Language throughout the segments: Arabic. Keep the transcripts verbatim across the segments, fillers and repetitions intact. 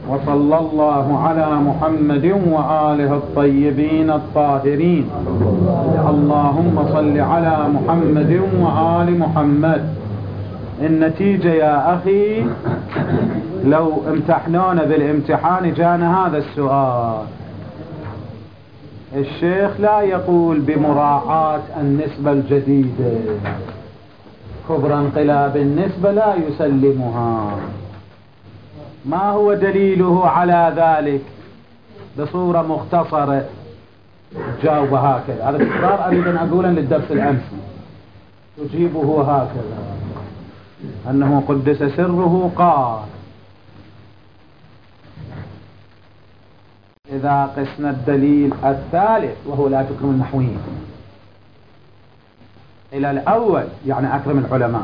وصلى الله على محمد وآله الطيبين الطاهرين. اللهم صل على محمد وآل محمد. النتيجة يا أخي لو امتحنونا بالامتحان جانا هذا السؤال. الشيخ لا يقول بمراعاة النسبة الجديدة، كبر انقلاب النسبة لا يسلمها. ما هو دليله على ذلك؟ بصورة مختصرة جاوب هكذا. هذا تكرار أريد أن أقولا للدرس الأمسي. تجيبه هكذا أنه قدس سره قال: إذا قسنا الدليل الثالث وهو لا تكرم النحويين إلى الأول، يعني أكرم العلماء،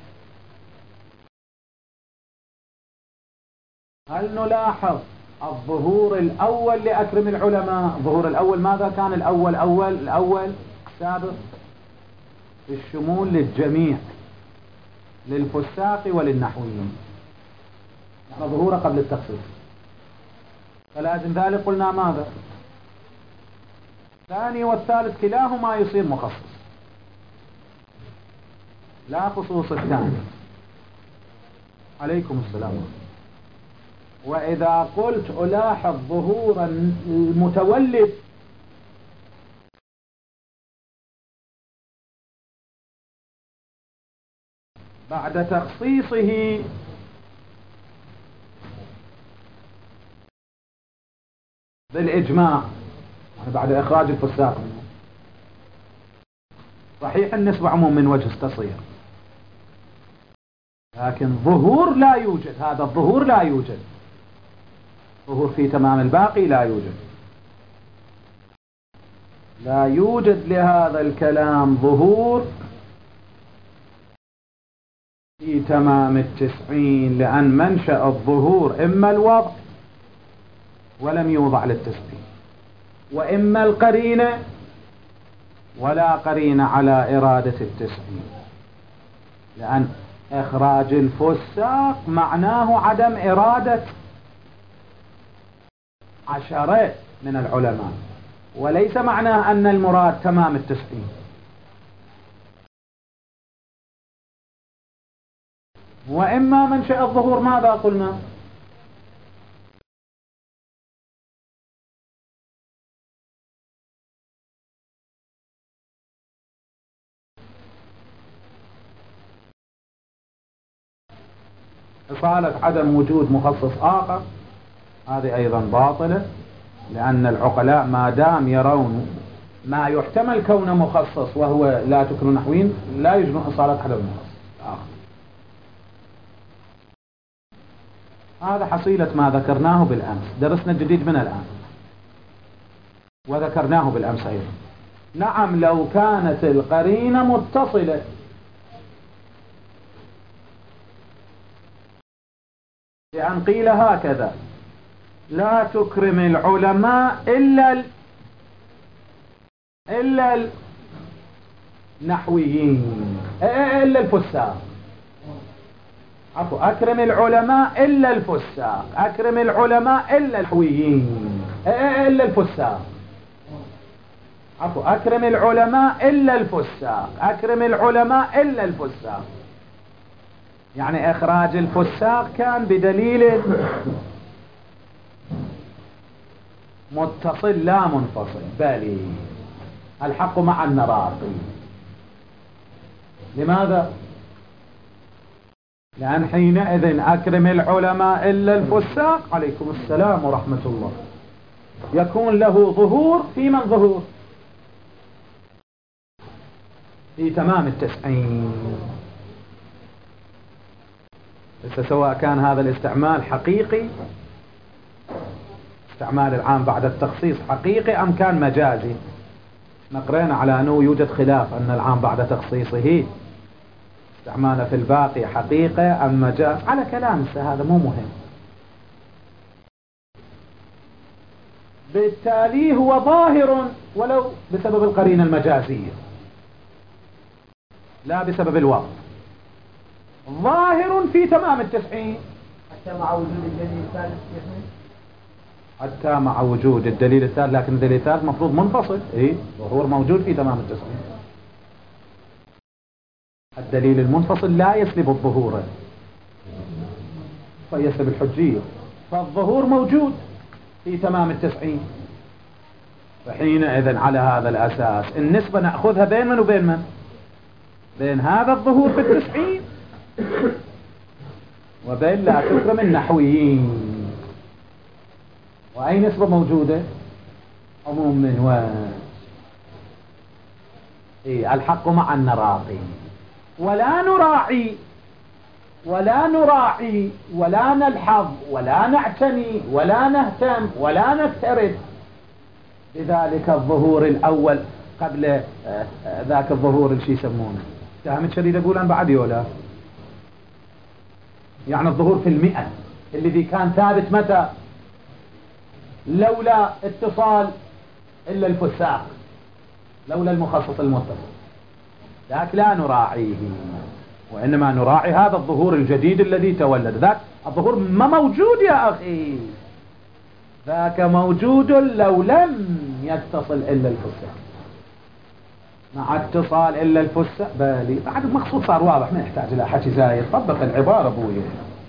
هل نلاحظ الظهور الأول لأكرم العلماء؟ ظهور الأول ماذا كان؟ الأول أول الأول سابق الشمول للجميع، للفساق وللنحويين، يعني ظهوره قبل التخصيص. فلازم ذلك قلنا ماذا؟ الثاني والثالث كلاهما يصير مخصص، لا خصوص الثاني. عليكم السلام. وإذا قلت ألاحظ ظهور المتولد بعد تخصيصه بالإجماع، يعني بعد إخراج الفساق منه، صحيح النسبة عموم من وجه استصير، لكن ظهور لا يوجد. هذا الظهور لا يوجد، ظهور في تمام الباقي لا يوجد. لا يوجد لهذا الكلام ظهور في تمام التسعين، لأن منشأ الظهور إما الوضع ولم يوضع للتسعين، وإما القرينة ولا قرينة على إرادة التسعين، لأن إخراج الفساق معناه عدم إرادة عشرة من العلماء، وليس معناه أن المراد تمام التسعين. وإما منشأ الظهور ماذا قلنا؟ إصالة عدم وجود مخصص آخر، هذه أيضا باطلة، لأن العقلاء ما دام يرون ما يحتمل كونه مخصص وهو لا تكرم نحوين لا يجرون إصالة عدم مخصص آخر. هذا حصيلة ما ذكرناه بالأمس، درسنا الجديد من الآن وذكرناه بالأمس أيضا. نعم، لو كانت القرينة متصلة، لأن قيل هكذا: لا تكرم العلماء إلا ال... إلا النحويين، إلا الفساق. عفوا، أكرم العلماء إلا الفساق، أكرم العلماء إلا النحويين، إلا الفساق. عفوا، أكرم العلماء إلا الفساق، أكرم العلماء إلا الفساق. يعني إخراج الفساق كان بدليل متصل لا منفصل. بل الحق مع النراقي. لماذا؟ لأن حينئذ أكرم العلماء إلا الفساق، عليكم السلام ورحمة الله، يكون له ظهور في من ظهور في تمام التسعين. سواء كان هذا الاستعمال حقيقي، استعمال العام بعد التخصيص حقيقي، أم كان مجازي. نقرأنا على أنه يوجد خلاف أن العام بعد تخصيصه استعماله في الباقي حقيقة أم مجاز. على كلام هذا مو مهم. بالتالي هو ظاهر ولو بسبب القرينة المجازية لا بسبب الوقت، ظاهر في تمام التسعين. حتى مع وجود الدليل الثالث يحمل حتى مع وجود الدليل الثالث، لكن الدليل الثالث مفروض منفصل. ايه ظهور موجود في تمام التسعين. الدليل المنفصل لا يسلب الظهور فيسلب الحجية، فالظهور موجود في تمام التسعين. فحينئذ على هذا الأساس النسبة نأخذها بين من وبين من؟ بين هذا الظهور في التسعين وبين لا تكرم النحويين. وأي نسبة موجودة؟ عموم من وين؟ إيه الحق مع النراقي، ولا نراعي ولا نراعي ولا نلحظ ولا نعتني ولا نهتم ولا نفترض بذلك الظهور الأول قبل ذاك الظهور اللي يسمونه اتهام شديد. أقول أنا بعد ولا يعني الظهور في المئة الذي كان ثابت متى؟ لولا اتصال إلا الفساق، لولا المخصص المتصل، ذاك لا نراعيه، وإنما نراعي هذا الظهور الجديد الذي تولد. ذاك الظهور ما موجود يا أخي، ذاك موجود لو لم يتصل إلا الفساق. مع اتصال إلا الفساق بالي بعد المقصود صار واضح، ما يحتاج إلى حكي زايد. طبق العبارة بوي.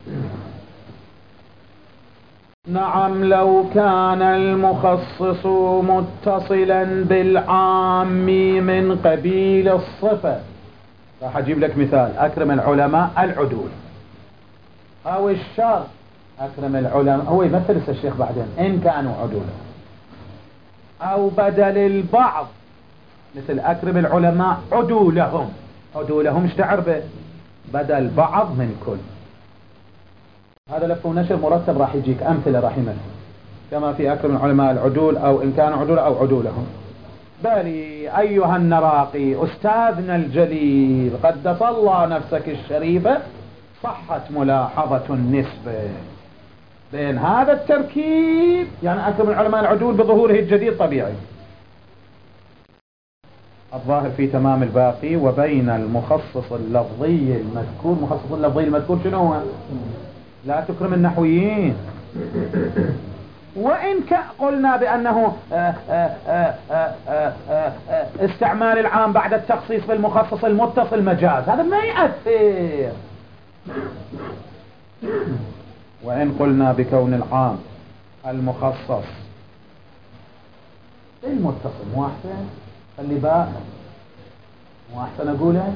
نعم لو كان المخصص متصلا بالعام من قبيل الصفة، راح أجيب لك مثال: أكرم العلماء العدول، أو الشر أكرم العلماء، هو يمثل الشيخ بعدين إن كانوا عدولا، أو بدل البعض مثل أكرم العلماء عدولهم. عدولهم ايش تعرفه؟ بدل بعض من كل. هذا لف ونشر مرتب راح يجيك أمثلة راح يمثل كما في أكرم العلماء العدول أو إن كانوا عدول أو عدولهم. بالي أيها النراقي أستاذنا الجليل قدس الله نفسك الشريفة، صحت ملاحظة النسبة بين هذا التركيب، يعني أكرم العلماء العدول بظهوره الجديد طبيعي الظاهر في تمام الباقي، وبين المخصص اللفظي المذكور. مخصص اللفظي المذكور شنو هو؟ لا تكرم النحويين. وإن قلنا بأنه آآ آآ آآ آآ استعمال العام بعد التخصيص بالمخصص المتصل مجاز، هذا ما يأثر. وإن قلنا بكون العام المخصص المتصل مو أحسن؟ خلي بقى مو أحسن أقوله؟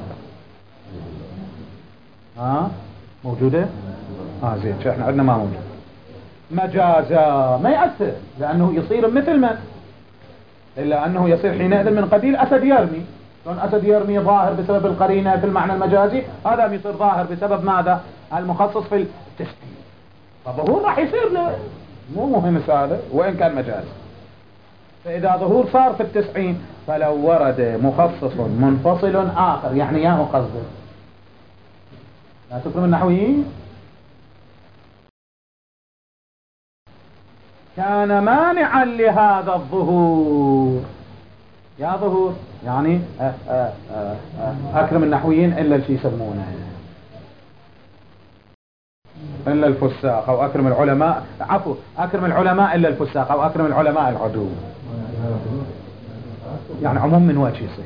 ها موجودة؟ اه زين، احنا عندنا ما موجود. مجازا ما يأثر، لأنه يصير مثل من؟ إلا أنه يصير حينئذ من قبيل أسد يرمي. لأن أسد يرمي ظاهر بسبب القرينة في المعنى المجازي، هذا يصير ظاهر بسبب ماذا؟ المخصص في التشكيل. فظهور راح يصير له مو مهم هذا وإن كان مجاز. فإذا ظهور صار في التسعين فلو ورد مخصص منفصل آخر، يعني ياهو قصده لا تكرم النحويين، كان مانعا لهذا الظهور. يا ظهور يعني أه أه أه أكرم النحويين إلا الشي يسمونه إلا الفساق، أو أكرم العلماء، عفوا أكرم العلماء إلا الفساق، أو أكرم العلماء العدول. يعني عموم من وجه يصير.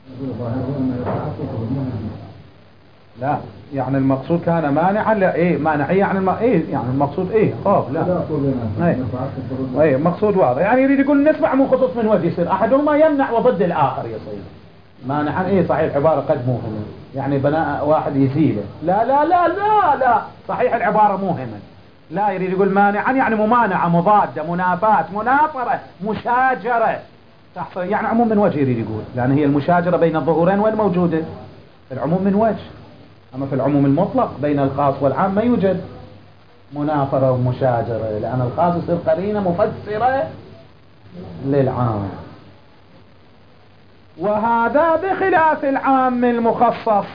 لا يعني المقصود كان مانعا لا ايه مانع يعني الم... ايه يعني المقصود ايه خوف لا ايه ايه مقصود واضح. يعني يريد يقول نسمع مو خصوص من وجه يصير احدهما يمنع وضد الاخر يصير مانعا. ايه صحيح العبارة قد موهمة، يعني بناء واحد يزيله. لا لا لا لا لا صحيح العبارة موهمة. لا يريد يقول مانعا يعني ممانعة، مضادة، منافاة، مناطرة، مشاجرة تحصل، يعني عموم من وجه يريد يقول، لأن هي المشاجرة بين الظهورين وين موجودة؟ العموم من وجه. أما في العموم المطلق بين الخاص والعام ما يوجد منافرة ومشاجرة، لأن الخاص يصير قرينة مفسرة للعام، وهذا بخلاف العام المخصص.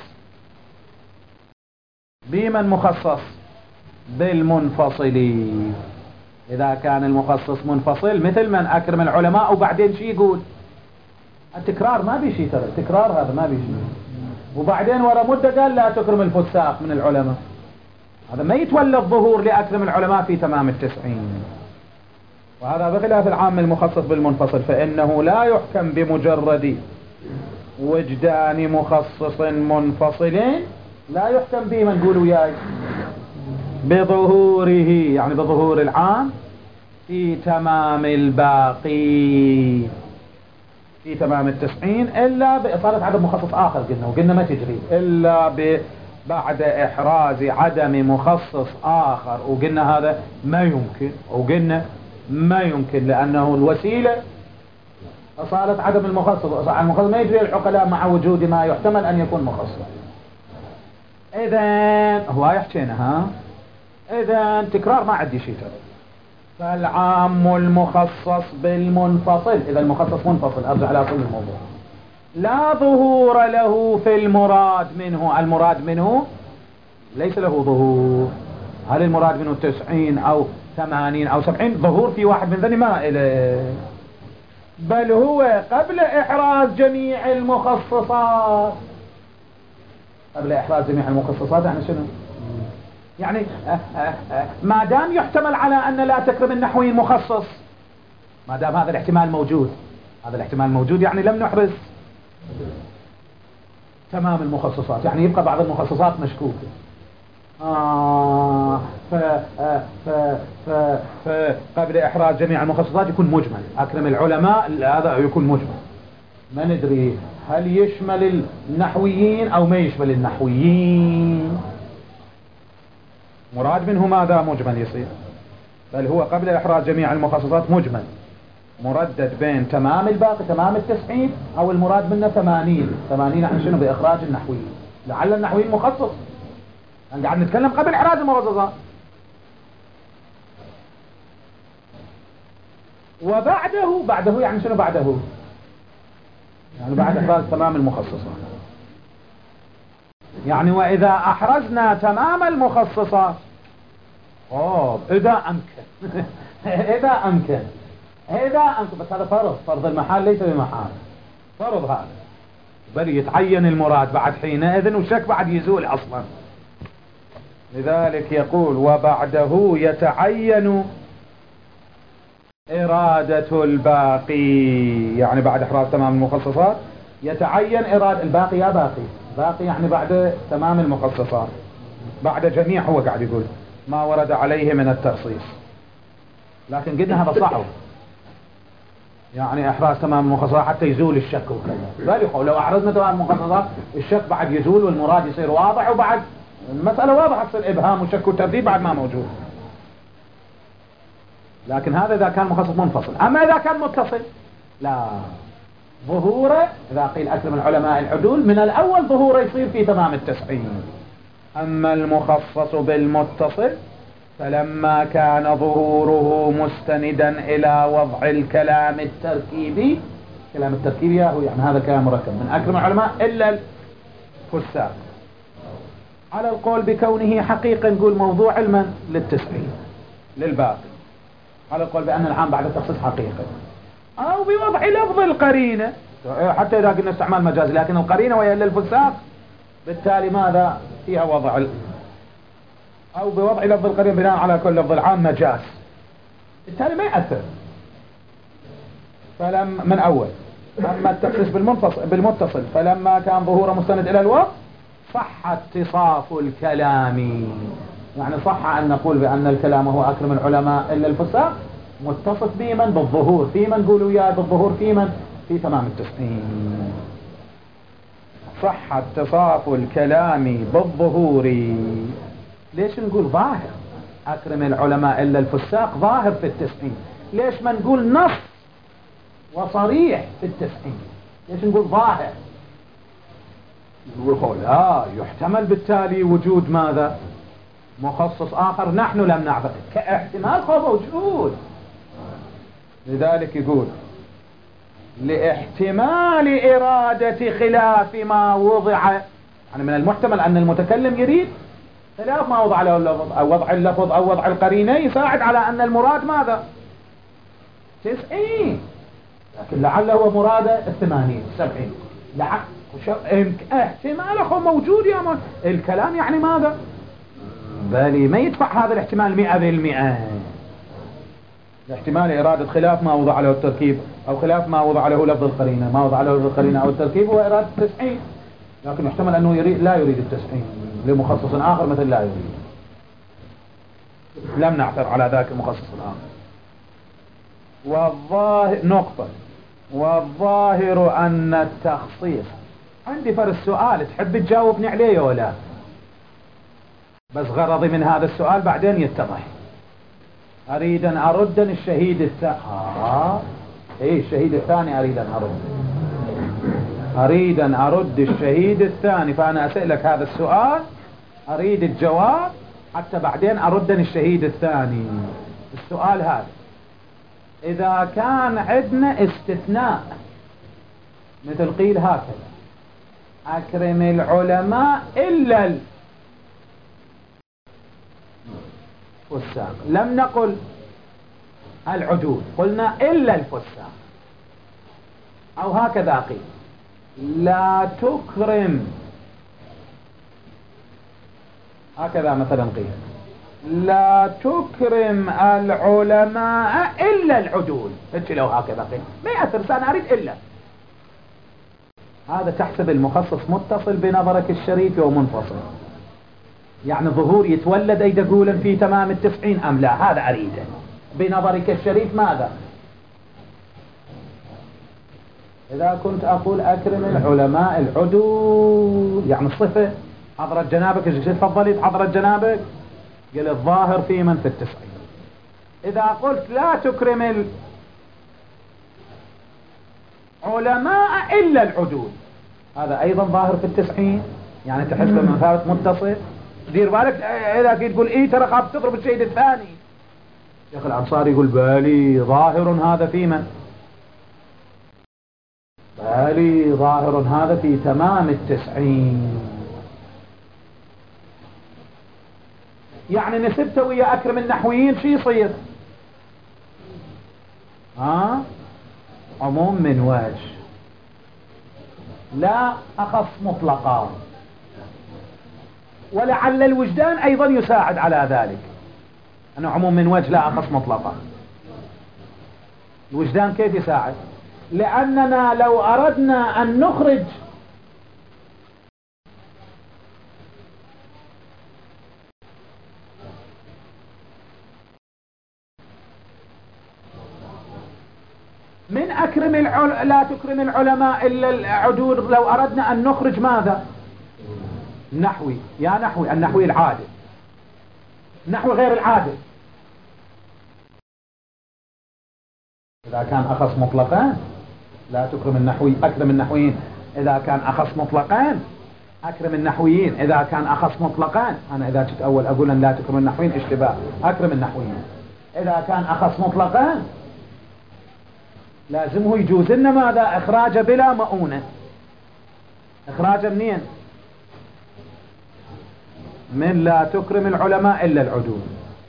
بمن مخصص؟ بالمنفصل. إذا كان المخصص منفصل مثل من أكرم العلماء وبعدين شي يقول التكرار ما بيشي، ترى التكرار هذا ما بيشي، وبعدين ورا مدة قال لا تكرم الفساق من العلماء. هذا ما يتولى الظهور لأكرم العلماء في تمام التسعين. وهذا بخلاف العام المخصص بالمنفصل، فإنه لا يحكم بمجرد وجدان مخصص منفصلين، لا يحكم به من نقول وياي بظهوره، يعني بظهور العام في تمام الباقي في تمام التسعين، إلا بإصالة عدد مخصص آخر قلنا، وقلنا ما تجري إلا ب بعد إحراز عدم مخصص آخر، وقلنا هذا ما يمكن، وقلنا ما يمكن لأنه الوسيلة أصالة عدم المخصص، المخصص ما يجري العقلاء مع وجود ما يحتمل أن يكون مخصص. إذن هو يحكينا ها إذن تكرار ما عندي شيء ترى. فالعام المخصص بالمنفصل، إذا المخصص منفصل أرجع على أصل الموضوع، لا ظهور له في المراد منه. المراد منه ليس له ظهور. هل المراد منه تسعين أو ثمانين أو سبعين ظهور في واحد من ذني ما إله، بل هو قبل إحراز جميع المخصصات. قبل إحراز جميع المخصصات يعني شنو؟ يعني آه آه آه ما دام يحتمل على أن لا تكرم النحوي مخصص، ما دام هذا الاحتمال موجود، هذا الاحتمال موجود يعني لم نحرز تمام المخصصات، يعني يبقى بعض المخصصات مشكوكة. آه ف ف ف فقبل إحراز جميع المخصصات يكون مجمل. أكرم العلماء هذا يكون مجمل، ما ندري هل يشمل النحويين أو ما يشمل النحويين. مراد منه ماذا مجمل يصير، بل هو قبل إحراز جميع المخصصات مجمل مردد بين تمام الباقي تمام التسعين، أو المراد منه ثمانين. ثمانين عن شنو؟ بإخراج النحويين، لعل النحويين مخصص، يعني قاعد نتكلم قبل إحراز المخصصات. وبعده، بعده يعني شنو بعده؟ يعني بعد إحراز تمام المخصصات. يعني وإذا أحرزنا تمام المخصصات، أوه إذا أمكن إذا أمكن إذا أمكن بس هذا فرض، فرض المحال ليس بمحال، فرض هذا، بل يتعين المراد بعد حينئذ، وشك بعد يزول أصلا. لذلك يقول وبعده يتعين إرادة الباقي، يعني بعد إحراز تمام المخصصات يتعين إرادة الباقي. يا باقي، باقي يعني بعد تمام المخصصات، بعد جميع، هو قاعد يقول ما ورد عليه من التخصيص. لكن قلنا هذا صعب، يعني إحراز تمام المخصصات حتى يزول الشك وكذا. ذلك لو أحرزنا تمام المخصصات الشك بعد يزول والمراد يصير واضح، وبعد المسألة واضحة تصير إبهام وشك وترديد بعد ما موجود. لكن هذا إذا كان مخصص منفصل. أما إذا كان متصل لا، ظهوره إذا قيل أكرم العلماء العدول من الأول ظهوره يصير في تمام التسعين. أما المخصص بالمتصل فلما كان ظهوره مستندا إلى وضع الكلام التركيبي، كلام التركيبي هو يعني هذا كلام مركب من أكرم العلماء إلا الفساق، على القول بكونه حقيقة نقول موضوع المن للتسعين للباقي، على القول بأن العام بعد التخصيص حقيقة، أو بوضع لفظ القرينة حتى إذا قلنا استعمال مجازي، لكن القرينة وهي للفساق بالتالي ماذا فيها وضع ال... أو بوضع لفظ القرينة بناء على كل لفظ العام مجاز، بالتالي ما يأثر. فلم من أول. أما التخصيص بالمنفصل بالمتصل فلما كان ظهوره مستند إلى الوقت صح اتصاف الكلام، يعني صح أن نقول بأن الكلام هو أكرم العلماء إلا الفساق متصف بمن بالظهور، في من قولوا يا بالظهور في من في تمام التسعين. صح اتصاف الكلام بالظهور. ليش نقول ظاهر أكرم العلماء إلا الفساق ظاهر في التسعين؟ ليش ما نقول نص وصريح في التسعين؟ ليش نقول ظاهر؟ نقول لا يحتمل بالتالي وجود ماذا مخصص آخر نحن لم نعرف كاحتمال هو موجود. لذلك يقول لاحتمال إرادة خلاف ما وضع، يعني من المحتمل أن المتكلم يريد خلاف ما وضع له اللفظ أو وضع اللفظ أو وضع القرينة يساعد على أن المراد ماذا تسعين، لكن لعله هو مراده الثمانين السبعين، احتماله موجود يا من الكلام، يعني ماذا بل ما يدفع هذا الاحتمال مئة بالمئة. الاحتمال إرادة خلاف ما وضع له التركيب، أو خلاف ما وضع له لفظ القرينة، ما وضع له لفظ القرينة أو التركيب هو إرادة التسعين، لكن يحتمل أنه يريد لا يريد التسعين لمخصص آخر مثل لا يريد، لم نعثر على ذاك المخصص الآخر. والظاهر نقطة والظاهر أن التخصيص. عندي فرق السؤال تحب تجاوبني عليه ولا؟ بس غرضي من هذا السؤال بعدين يتضح. أريد أن أرد الشهيد الثاني. آه. إيه الشهيد الثاني أريد أن أرد أريد أن أرد الشهيد الثاني، فأنا أسألك هذا السؤال أريد الجواب حتى بعدين أرد الشهيد الثاني. السؤال هذا: إذا كان عندنا استثناء مثل قيل هكذا: أكرم العلماء إلا الفساق، لم نقل العدول، قلنا إلا الفساق، أو هكذا قيل: لا تكرم، هكذا مثلا قيل: لا تكرم العلماء إلا العدول، هيك لو هكذا قيل ما يأثر، أنا أريد إلا. هذا تحسب المخصص متصل بنظرك الشريف ومنفصل، يعني ظهور يتولد أي دقولا في تمام التسعين أم لا، هذا أريده بنظرك الشريف. ماذا إذا كنت أقول أكرم العلماء العدول، يعني الصفة حضرت جنابك، ايش تفضلي حضرت جنابك؟ قال الظاهر في من في التسعين. إذا قلت لا تكرم العلماء إلا العدول، هذا أيضا ظاهر في التسعين، يعني تحسب من ثابت متصل. دير بالك إذا كنت تقول إيه ترى خاف تضرب الشيء الثاني، يا أخي الأنصاري يقول بالي ظاهر هذا في من؟ بالي ظاهر هذا في تمام التسعين. يعني نسبته ويا أكرم النحويين شو يصير؟ ها؟ عموم من وجه، لا أخص مطلقا، ولعل الوجدان أيضا يساعد على ذلك، أنه عموم من وجه لا أخص مطلقا. الوجدان كيف يساعد؟ لأننا لو أردنا أن نخرج من أكرم العل... لا تكرم العلماء إلا العدول، لو أردنا أن نخرج ماذا؟ نحوي، يا نحوي، النحوي العادل، نحو غير العادل. إذا كان أخص مطلقان لا تكرم النحوي، أكرم النحويين إذا كان أخص مطلقان، أكرم النحويين إذا كان أخص مطلقان. أنا إذا جيت أول أقول أن لا تكرم النحويين اشتباه، أكرم النحويين إذا كان أخص مطلقان لازمه يجوز لنا ماذا؟ إخراج بلا مؤونة. إخراج منين؟ من لا تكرم العلماء إلا العدول.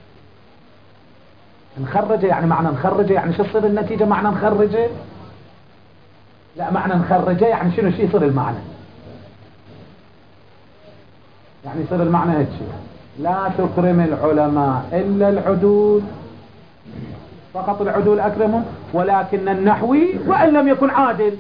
نخرجه يعني معنى نخرجه يعني شو تصير النتيجة؟ معنى نخرجه لا، معنى نخرجه يعني شنو؟ شي يصير المعنى؟ يعني يصير المعنى هيك شيء: لا تكرم العلماء إلا العدول، فقط العدول أكرمهم، ولكن النحوي وإن لم يكن عادل.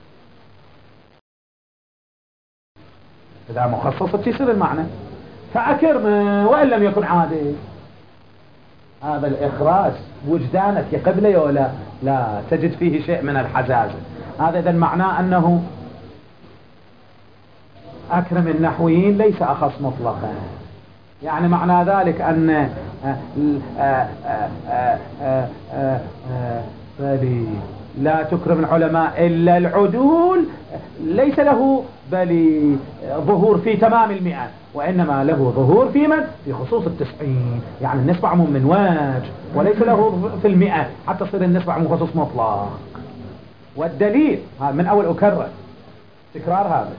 إذا مخصصة يصير المعنى فأكرمه وإن لم يكن عادل. هذا الإخراج وجدانك يقبله ولا لا تجد فيه شيء من الحزازة. هذا إذن معناه أنه أكرم النحويين ليس أخص مطلقا، يعني معنى ذلك أن لا تكرم العلماء إلا العدول ليس له بل ظهور في تمام المئة، وإنما له ظهور في من؟ في خصوص التسعين، يعني النسبة عموم من وجه وليس له في المئة حتى تصير النسبة عموم خصوص مطلق. والدليل من أول أكرر تكرار هذا،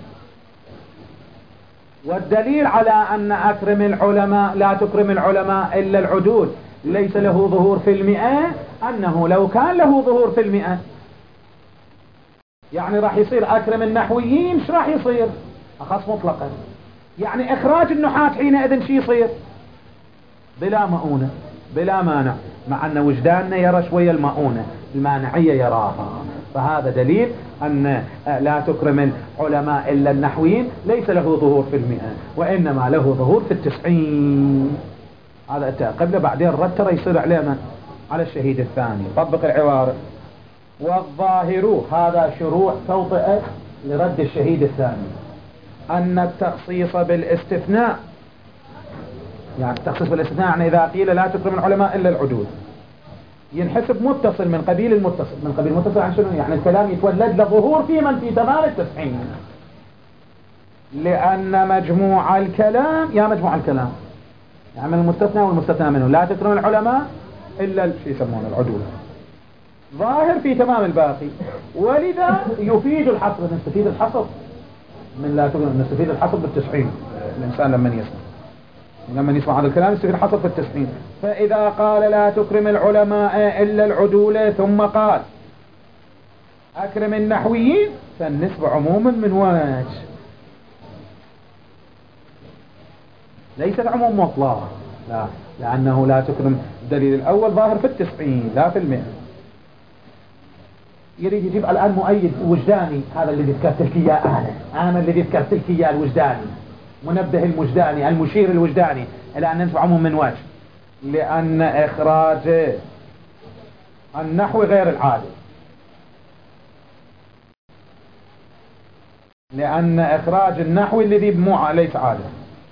والدليل على أن أكرم العلماء لا تكرم العلماء إلا العدول ليس له ظهور في المئة، أنه لو كان له ظهور في المئة يعني راح يصير أكرم النحويين ايش راح يصير؟ أخص مطلقا. يعني إخراج النحاة حينئذ شي يصير؟ بلا مؤونة بلا مانع، مع أن وجداننا يرى شوية المؤونة، المانعية يراها. فهذا دليل أن لا تكرم العلماء إلا النحويين ليس له ظهور في المئة، وإنما له ظهور في التسعين. هذا أنت قبل بعدين رتر يصير عليه من؟ على الشهيد الثاني. طبق العبارة. والظاهر، هذا شروع توطئة لرد الشهيد الثاني، أن التخصيص بالاستثناء، يعني التخصيص بالاستثناء يعني إذا قيل لا تكرم العلماء إلا العدول، ينحسب متصل من قبيل المتصل. من قبيل المتصل عن شنو؟ يعني الكلام يتولد لظهور في من في تمام التسعين، لأن مجموع الكلام يا مجموع الكلام يعني المستثنى والمستثنى منه لا تكرم العلماء إلا شو يسمونه العدول، ظاهر في تمام الباقي، ولذا يفيد الحصر. نستفيد الحصر من لا تكرم، نستفيد الحصر بالتسعين. الإنسان لما يسمع لما يسمع هذا الكلام يستفيد الحصر في التسعين. فإذا قال لا تكرم العلماء إلا العدول ثم قال أكرم النحويين، فالنسبة عموما من وجه، ليست عموم مطلق، لا، لأنه لا تكرم الدليل الأول ظاهر في التسعين لا في المئة. يريد يجيب الآن مؤيد وجداني، هذا الذي ذكرت لك إياه أنا أنا الذي ذكرت لك إياه الوجداني، منبه المجداني، المشير الوجداني، إلى أن ننفع عموم من وجه، لأن إخراج النحو غير العادل، لأن إخراج النحو الذي مو ليس عادل.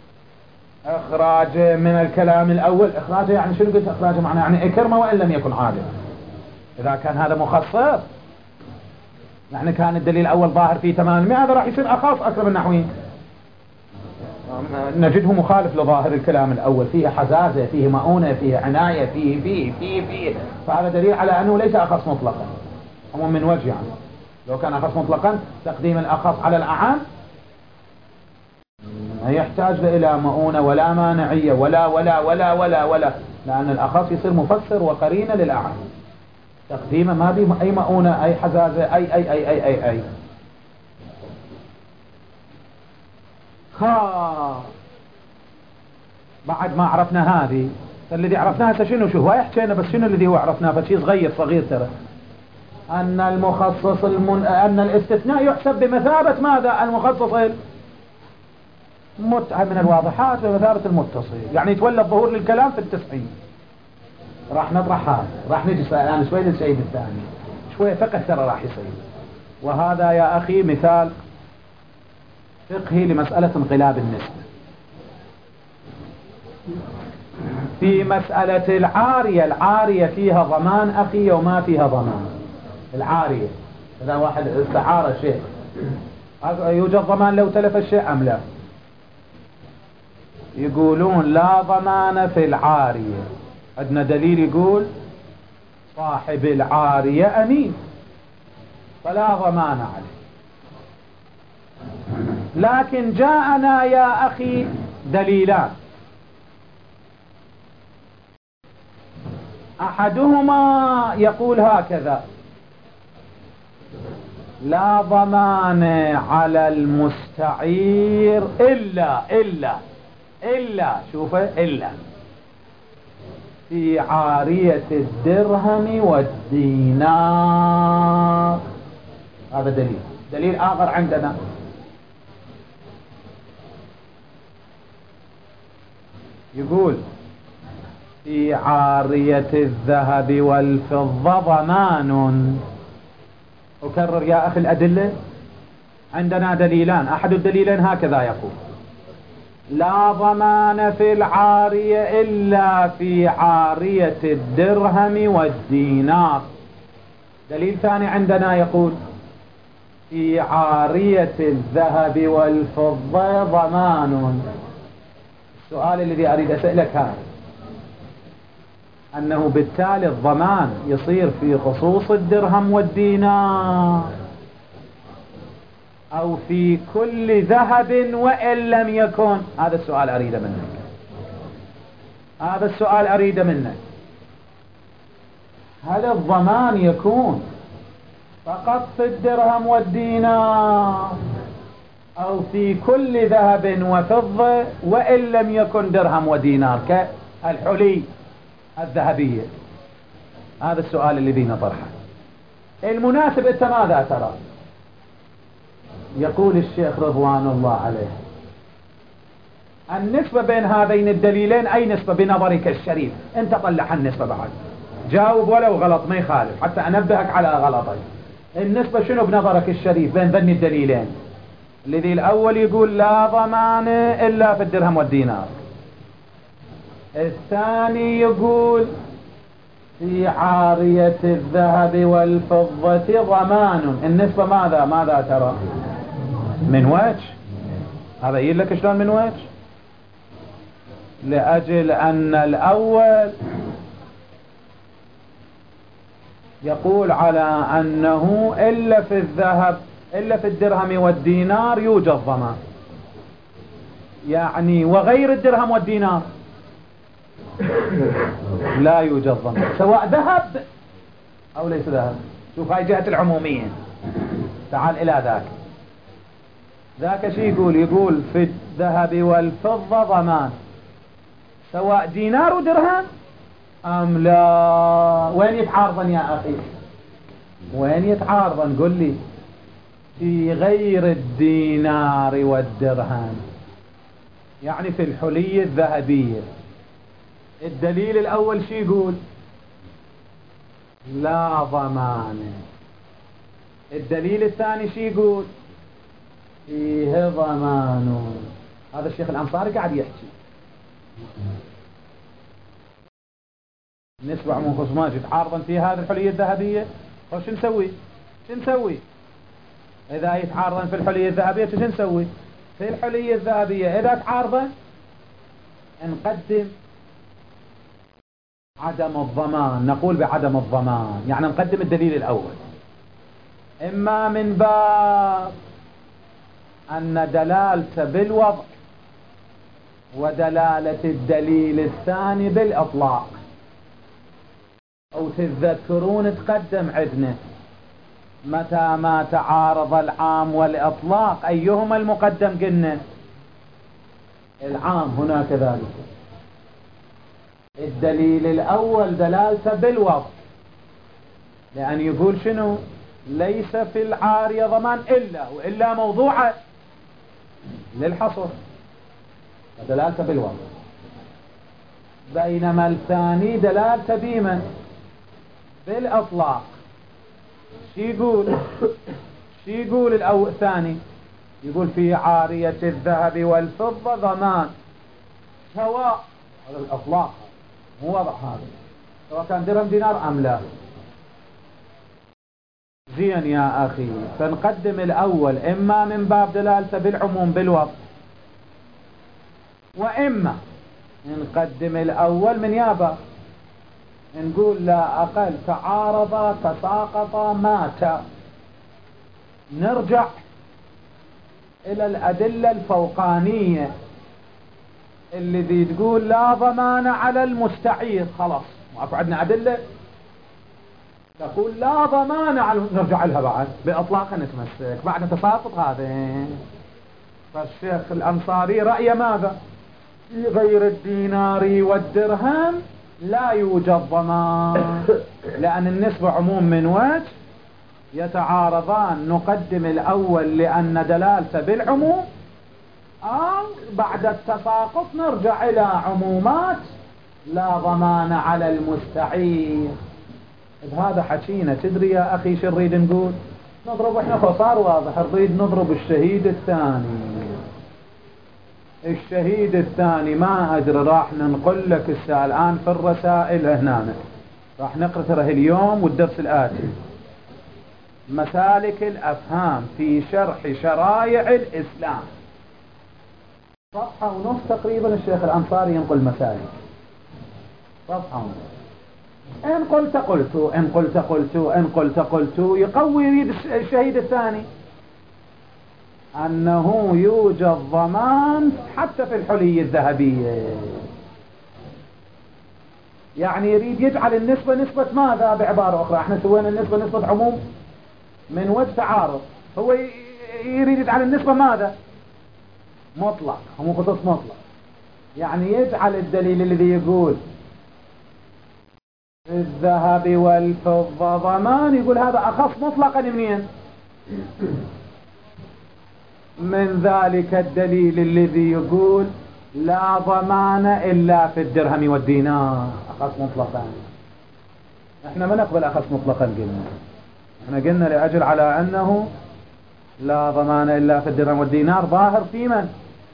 إخراج من الكلام الأول، إخراج يعني شنو قلت؟ إخراج معناه يعني إكرمه وإن لم يكن عادل. إذا كان هذا مخصص يعني كان الدليل الأول ظاهر فيه تمام المئة، هذا راح يصير أخاف أكرم النحويين، نجده مخالف لظاهر الكلام الأول، فيه حزازة، فيه مؤونة، فيه عناية، فيه فيه فيه فيه فهذا دليل على أنه ليس أخص مطلقا عموم من وجه. يعني لو كان أخص مطلقا تقديم الأخص على الأعام ما يحتاج إلى مؤونة ولا مانعية ولا ولا ولا ولا ولا لأن الأخص يصير مفسر وقرينة للأعام، تقديمه ما بي أي مؤونة أي حزازة أي أي أي أي أي, أي. ها بعد ما عرفنا هذه، فالذي عرفناها شنو؟ شو هو يحكينا، بس شنو الذي هو عرفناه؟ فشي صغير صغير ترى، أن المخصص المن... أن الاستثناء يحسب بمثابة ماذا؟ المخصص المت... من الواضحات بمثابة المتصل، يعني يتولى الظهور للكلام في التسعين. راح نطرح هذا، راح نجي الآن شوي للشيء الثاني، شوية فقه ترى راح يصير. وهذا يا أخي مثال فقهي لمسألة انقلاب النسبة. في مسألة العارية، العارية فيها ضمان أخي وما فيها ضمان. العارية إذا واحد استعار شيء يوجد ضمان لو تلف الشيء أم لا؟ يقولون لا ضمان في العارية. عندنا دليل يقول صاحب العارية أمين فلا ضمان عليه. لكن جاءنا يا أخي دليلان، أحدهما يقول هكذا: لا ضمان على المستعير إلا إلا إلا شوفه إلا في عارية الدرهم والدينار. هذا دليل. دليل آخر عندنا يقول في عارية الذهب والفضة ضمان. أكرر يا أخي الأدلة. عندنا دليلان، أحد الدليلين هكذا يقول: لا ضمان في العارية إلا في عارية الدرهم والدينار. دليل ثاني عندنا يقول في عارية الذهب والفضة ضمان. السؤال الذي أريد أسألك هذا، أنه بالتالي الضمان يصير في خصوص الدرهم والدينار أو في كل ذهب وإن لم يكن؟ هذا السؤال أريد منك، هذا السؤال أريد منك. هل الضمان يكون فقط في الدرهم والدينار أو في كل ذهب وفضة وإن لم يكن درهم ودينار الحلي الذهبية؟ هذا السؤال اللي بينا طرحه. المناسب انت ماذا ترى؟ يقول الشيخ رضوان الله عليه النسبة بين هذين الدليلين أي نسبة بنظرك الشريف؟ انت طلع النسبة بعد، جاوب ولو غلط ما يخالف حتى أنبهك على غلطك. النسبة شنو بنظرك الشريف بين ذني الدليلين؟ الذي الأول يقول لا ضمان إلا في الدرهم والدينار، الثاني يقول في عارية الذهب والفضة ضمان. النسبة ماذا ماذا ترى؟ من وجه، هذا يقول لك شلون من وجه؟ لأجل أن الأول يقول على أنه إلا في الذهب إلا في الدرهم والدينار يوجد ضمان، يعني وغير الدرهم والدينار لا يوجد ضمان سواء ذهب أو ليس ذهب. شوف هاي جهة العمومية. تعال إلى ذاك ذاك شي يقول؟ يقول في الذهب والفضة ضمان سواء دينار ودرهم أم لا. وين يتعارضن يا أخي؟ وين يتعارضن؟ قل لي. في غير الدينار والدرهم، يعني في الحلي الذهبية. الدليل الأول شي يقول؟ لا ضمان. الدليل الثاني شي يقول؟ فيه ضمان. هذا الشيخ الأنصاري قاعد يحكي. نسبة عموم خصومات يتعارضن في هذه الحلية الذهبية. وش نسوي؟ شو نسوي إذا يتعارضن في الحلية الذهبية؟ شو نسوي في الحلية الذهبية إذا تعارضن؟ نقدم عدم الضمان، نقول بعدم الضمان، يعني نقدم الدليل الأول، إما من باب أن دلالة بالوضع ودلالة الدليل الثاني بالإطلاق. أو تتذكرون تقدم عندنا متى ما تعارض العام والإطلاق أيهما المقدم؟ قلنا العام. هنا كذلك الدليل الأول دلالته بالوضع، لأن يقول شنو؟ ليس في العارية ضمان إلا وإلا موضوعة للحصر، دلالته بالوضع. بينما الثاني دلالته بيمن؟ بالإطلاق. شي يقول؟ شي يقول الأول الثاني؟ يقول في عارية الذهب والفضة ضمان سواء، هذا الإطلاق مو وضع، هذا سواء كان درهم دينار أم لا. زين يا أخي، فنقدم الأول إما من باب دلالته بالعموم بالوضع، وإما نقدم الأول من يابا نقول لا أقل تعارض تساقط مات. نرجع إلى الأدلة الفوقانية اللي تقول لا ضمان على المستعير. خلاص ما عندنا أدلة تقول لا ضمان على، نرجع لها بعد بإطلاق نتمسك بعد تساقط هذا. فالشيخ الأنصاري رأيه ماذا؟ في غير الدينار والدرهم لا يوجد ضمان، لأن النسبة عموم من وجه يتعارضان. نقدم الأول لأن دلالته بالعموم، أو بعد التساقط نرجع إلى عمومات لا ضمان على المستعير. بهذا حكينا. تدري يا أخي شو نريد نقول؟ نضرب احنا صار واضح، نريد نضرب الشهيد الثاني. الشهيد الثاني ما أدري، راح ننقل لك الآن في الرسائل هنا، راح نقرأه اليوم والدرس الآتي، مسالك الأفهام في شرح شرائع الإسلام، صفحة ونص تقريبا. الشيخ الأنصاري ينقل مسالك صفحة ونص. إن قلت قلت إن قلت قلت إن قلت قلت يقوي يريد الشهيد الثاني أنه يوجد ضمان حتى في الحلي الذهبية، يعني يريد يجعل النسبة نسبة ماذا؟ بعبارة أخرى احنا سوينا النسبة نسبة عموم من وجه تعارض، هو يريد يجعل النسبة ماذا؟ مطلق، هو خصوص مطلق، يعني يجعل الدليل الذي يقول الذهب والفضة ضمان، يقول هذا أخص مطلقا منين؟ من ذلك الدليل الذي يقول لا ضمان إلا في الدرهم والدينار، أخص مطلقا. احنا ما نقبل أخص مطلقا، قلنا احنا قلنا لأجل على أنه لا ضمان إلا في الدرهم والدينار ظاهر في من؟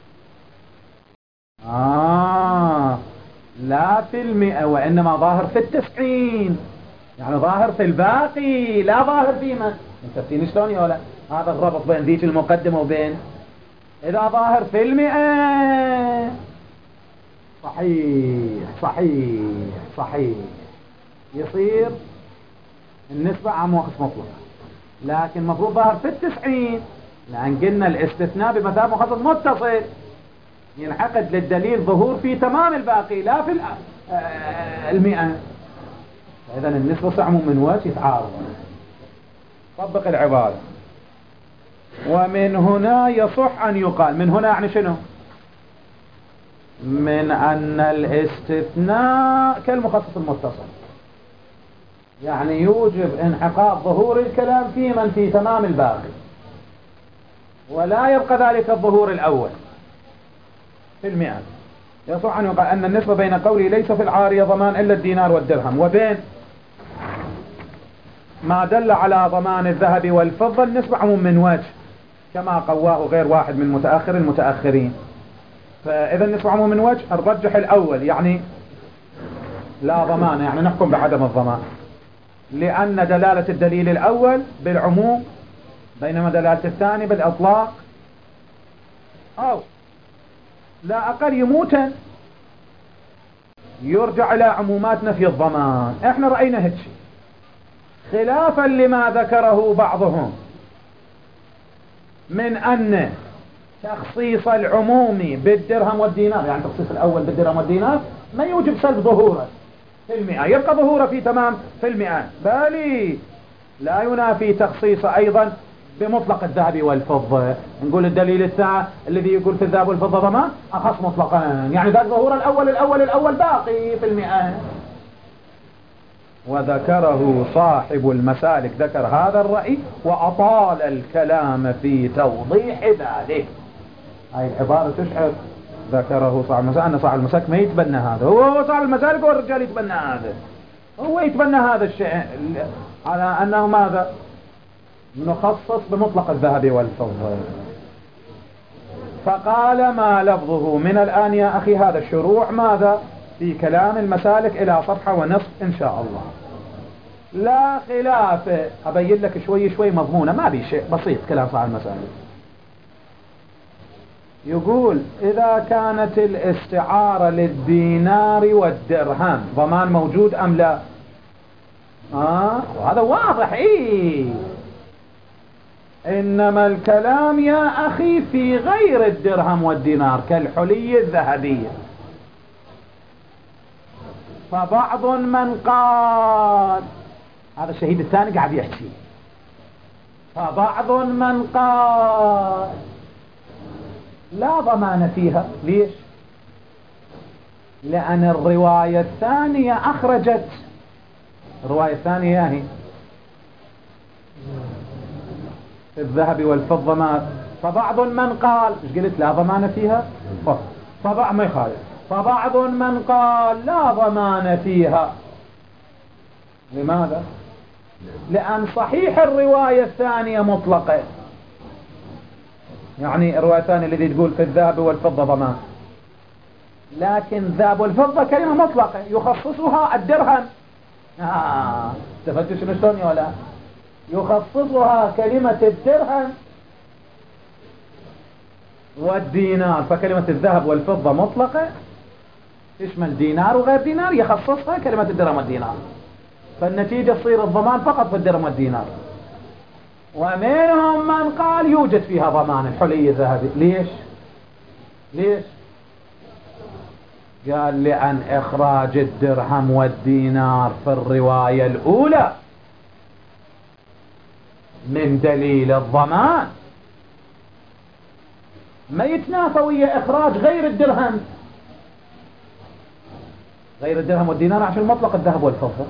آه لا في المئة، وإنما ظاهر في التسعين، يعني ظاهر في الباقي، لا ظاهر في من؟ انت بتيني شلون يا ولا؟ هذا الربط بين ذيك المقدمة وبين إذا ظاهر في المئة. صحيح صحيح صحيح، يصير النسبة عام وخص مطلق، لكن المفروض ظاهر في التسعين، لأن قلنا الاستثناء بمثابة مخصص متصل ينعقد للدليل ظهور في تمام الباقي لا في المئة. إذا النسبة عموم من وجه يتعارض. طبق العبارة. ومن هنا يصح أن يقال، من هنا يعني شنو؟ من أن الاستثناء كالمخصص المتصل، يعني يوجب انعقاد ظهور الكلام في من في تمام الباقي، ولا يبقى ذلك الظهور الأول في المئة. يصح أن يقال أن النسبة بين قوله ليس في العارية ضمان إلا الدينار والدرهم وبين ما دل على ضمان الذهب والفضة النسبة عموم من وجه، كما قواه غير واحد من متأخر المتأخرين. فإذا النسبة عموم من وجه الرجح الأول، يعني لا ضمان، يعني نحكم بعدم الضمان، لأن دلالة الدليل الأول بالعموم بينما دلالة الثاني بالإطلاق، أو لا أقل يموتا يرجع إلى عمومات نفي الضمان. احنا رأينا هيك خلافا لما ذكره بعضهم من أن تخصيص العموم بالدرهم والدينار، يعني تخصيص الأول بالدرهم والدينار ما يوجب سلب ظهوره في المئة، يبقى ظهوره في تمام في المئة، بل لا ينافي تخصيص أيضا بمطلق الذهب والفضة. نقول الدليل الثاني الذي يقول في الذهب والفضة ضمان أخص مطلقا، يعني ذات ظهور الأول الأول الأول باقي في المئة. وذكره صاحب المسالك، ذكر هذا الرأي وأطال الكلام في توضيح ذلك. هاي العبارة تشعر ذكره صاحب المسالك، أن صاحب المسالك ما يتبنى هذا، هو صاحب المسالك هو الرجال يتبنى هذا، هو يتبنى هذا الشيء على أنه ماذا؟ نخصص بمطلق الذهب والفضة. فقال ما لفظه من الآن يا أخي هذا الشروع ماذا؟ في كلام المسالك إلى صفحة ونصف إن شاء الله، لا خلاف. أبين لك شوي شوي مضمونة، ما بي شيء بسيط كلام صاحب المسالك. يقول إذا كانت الاستعارة للدينار والدرهم ضمان موجود أم لا؟ آه وهذا واضح. إيه إنما الكلام يا أخي في غير الدرهم والدينار كالحلي الذهبية. فبعض من قال، هذا الشهيد الثاني قاعد يحكي، فبعض من قال لا ضمان فيها. ليش؟ لأن الرواية الثانية أخرجت، الرواية الثانية هي الذهب والفضة ما. فبعض من قال، مش قلت لا ضمان فيها؟ فبعض ما يخالف. فبعض من قال لا ضمان فيها. لماذا؟ لأن صحيح الرواية الثانية مطلقة، يعني الرواية الثانية التي تقول في الذهب والفضة ضمان، لكن الذهب والفضة كلمة مطلقة يخصصها الدرهم. آه تفتش شنو شلون يا ولا؟ يخصصها كلمة الدرهم والدينار، فكلمة الذهب والفضة مطلقة تشمل دينار وغير دينار، يخصصها كلمة الدرهم والدينار، فالنتيجة تصير الضمان فقط في الدرهم والدينار. ومنهم من قال يوجد فيها ضمان الحلي الذهبي. ليش؟ ليش؟ قال لأن إخراج الدرهم والدينار في الرواية الأولى من دليل الضمان ما يتنافى ويا إخراج غير الدرهم غير الدرهم والدينار عشان مطلق الذهب والفضة.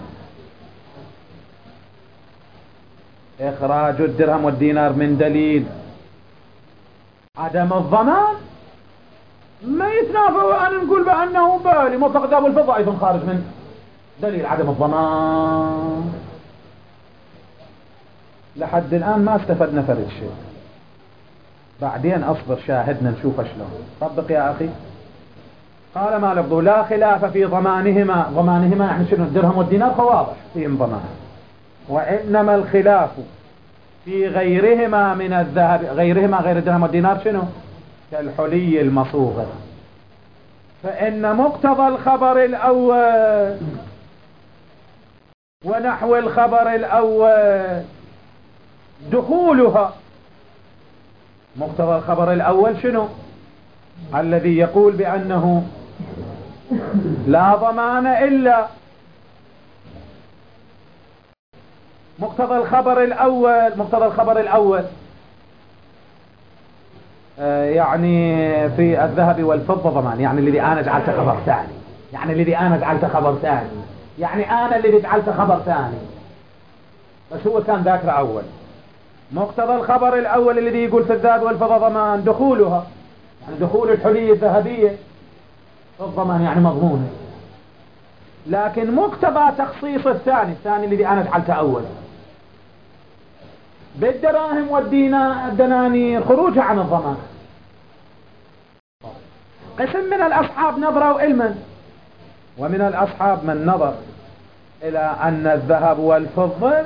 إخراج الدرهم والدينار من دليل عدم الضمان ما يتنافى وأن نقول بأنه بالي مطلق الذهب والفضة أيضا خارج من دليل عدم الضمان. لحد الآن ما استفدنا فرد شيء. بعدين أصبر شاهدنا نشوف شلون. طبق يا أخي. قال ما لفظه لا خلاف في ضمانهما. ضمانهما يعني شنو؟ الدرهم والدينار فواضح فيهم ضمان. وإنما الخلاف في غيرهما من الذهب. غيرهما غير الدرهم والدينار شنو؟ كالحلي المصوغ. فإن مقتضى الخبر الأول ونحو الخبر الأول دخولها. مقتضى الخبر الأول شنو؟ الذي يقول بأنه لا ضمان إلا. مقتضى الخبر الأول مقتضى الخبر الأول آه يعني في الذهب والفضة ضمان، يعني الذي أنا جعلت خبر ثاني، يعني الذي أنا جعلت خبر ثاني، يعني أنا الذي جعلت خبر ثاني، بس هو كان ذاكر أول. مقتضى الخبر الأول الذي يقول في الذهب والفضة ضمان دخولها، يعني دخول الحلي الذهبية الضمان يعني مضمونه. لكن مقتضى تخصيص الثاني الثاني الذي أنا جعلته أول بالدراهم والدنانير خروجها عن الضمان. قسم من الأصحاب نظروا علما، ومن الأصحاب من نظر إلى أن الذهب والفضة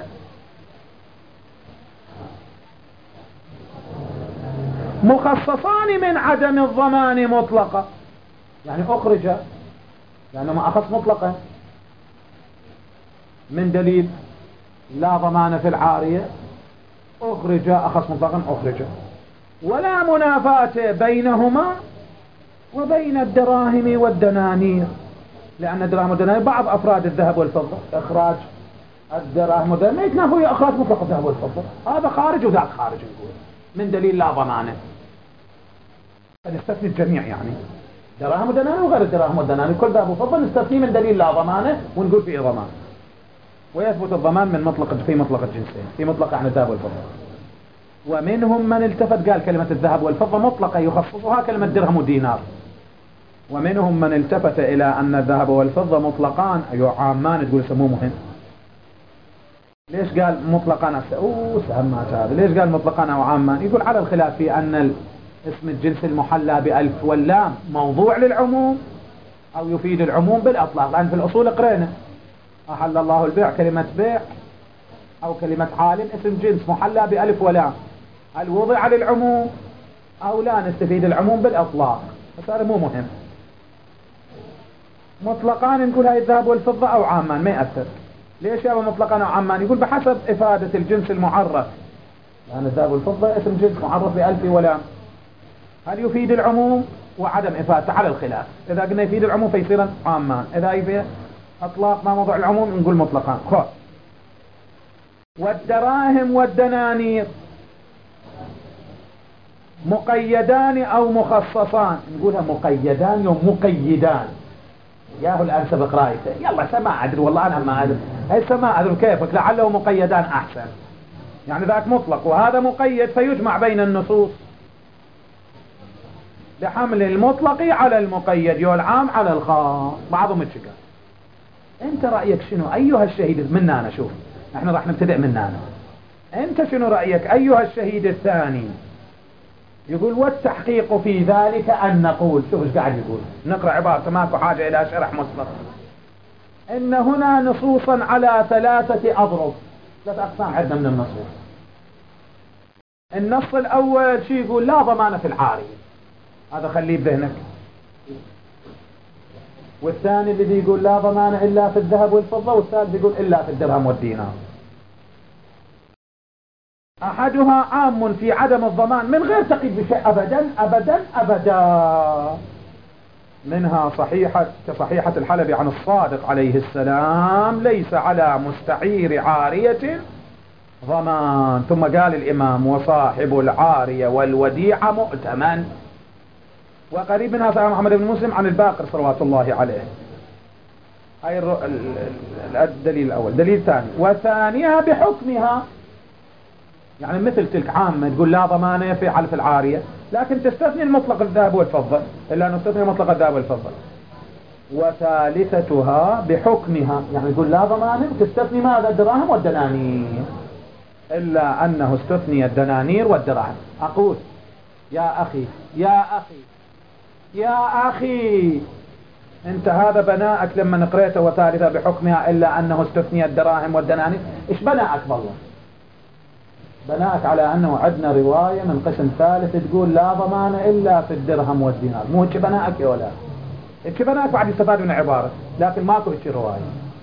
مخصصان من عدم الضمان مطلقا، يعني أخرج لأنه ما أخص مطلقا من دليل لا ضمان في العارية، أخرج أخص مطلقا أخرج. ولا منافاة بينهما وبين الدراهم والدنانير، لأن الدراهم والدنانير بعض أفراد الذهب والفضة. إخراج الدراهم والدنانير ما يتنافوا يا إخراج مطلق الذهب والفضة، هذا خارج وذاك خارج نقول من دليل لا ضمانه. فنستثني الجميع، يعني دراهم ودنانير وغير الدراهم والدنانير كل ذهب وفضة نستثني من دليل لا ضمانه ونقول فيه ضمان. ويثبت الضمان من مطلق في مطلق الجنسين، في مطلق عن الذهب والفضة. ومنهم من التفت قال كلمة الذهب والفضة مطلقة يخصصها كلمة درهم ودينار. ومنهم من التفت إلى أن الذهب والفضة مطلقان أي عامان، تقول سموه مهم. ليش قال مطلقان؟ أوه سهمات هذا. ليش قال مطلقان أو عامان؟ يقول على الخلاف في أن اسم الجنس المحلى بألف واللام موضوع للعموم أو يفيد العموم بالأطلاق، لأن في الأصول قرينا أحل الله البيع كلمة بيع أو كلمة عالم اسم جنس محلى بألف ولام، هل وضع للعموم أو لا نستفيد العموم بالأطلاق؟ بس هذا مو مهم. مطلقان نقول هاي الذهب والفضة أو عامان ما يأثر. ليش يا مطلقان أو عامان؟ يقول بحسب إفادة الجنس المعرف، لأن الذهب والفضة اسم جنس معرف بألف ولام، هل يفيد العموم وعدم إفادته على الخلاف. إذا قلنا يفيد العموم فيصير عامان، إذا يفيد أطلاق ما موضوع العموم نقول مطلقان. خذ. والدراهم والدنانير مقيدان أو مخصصان، نقولها مقيدان يوم مقيدان. ياهو الآن سبق رايته يلا سما أدري والله أنا ما أدري هاي سما أدري كيفك، لعله مقيدان أحسن، يعني ذاك مطلق وهذا مقيد فيجمع بين النصوص بحمل المطلق على المقيد والعام على الخاص. بعضهم يتشكى. انت رأيك شنو ايها الشهيد مننا؟ أنا شوف نحن راح نبتدئ مننا. انت شنو رأيك ايها الشهيد الثاني؟ يقول والتحقيق في ذلك ان نقول، شوف ايش قاعد يقول، نقرأ عبارة ماكو حاجة الى شرح مسبق. ان هنا نصوصا على ثلاثة اضرب، ثلاثة اقسام عندنا من النصوص. النص الاول شو يقول؟ لا ضمان في العارية، هذا خليه بذهنك. والثاني الذي يقول لا ضمان إلا في الذهب والفضة، والثالث يقول إلا في الدرهم والدينار. أحدها عام في عدم الضمان من غير تقييد بشيء أبدا أبدا أبدا، منها صحيحة كصحيحة الحلبي عن الصادق عليه السلام ليس على مستعير عارية ضمان. ثم قال الإمام وصاحب العارية والوديعة مؤتمن. وقريب منها صحيح محمد بن مسلم عن الباقر صلوات الله عليه. هاي الر... الدليل الأول. دليل ثاني، وثانيها بحكمها، يعني مثل تلك عامة تقول لا ضمانة في حلف العارية، لكن تستثني المطلق الذهب والفضة، إلا نستثني مطلق الذهب والفضة. وثالثتها بحكمها، يعني تقول لا ضمانة وتستثني ماذا؟ الدراهم والدنانير، إلا أنه استثني الدنانير والدراهم. أقول يا أخي يا أخي يا أخي، أنت هذا بناءك لما قريته وثالثة بحكمها إلا أنه استثني الدراهم والدنانير، إيش بناءك بالله؟ بناءك على أنه عندنا رواية من قسم ثالث تقول لا ضمان إلا في الدرهم والدينار، مو هيك بناءك يا ولا هيك بناءك؟ بعد يستفاد من العبارة، لكن ماكو هيك رواية.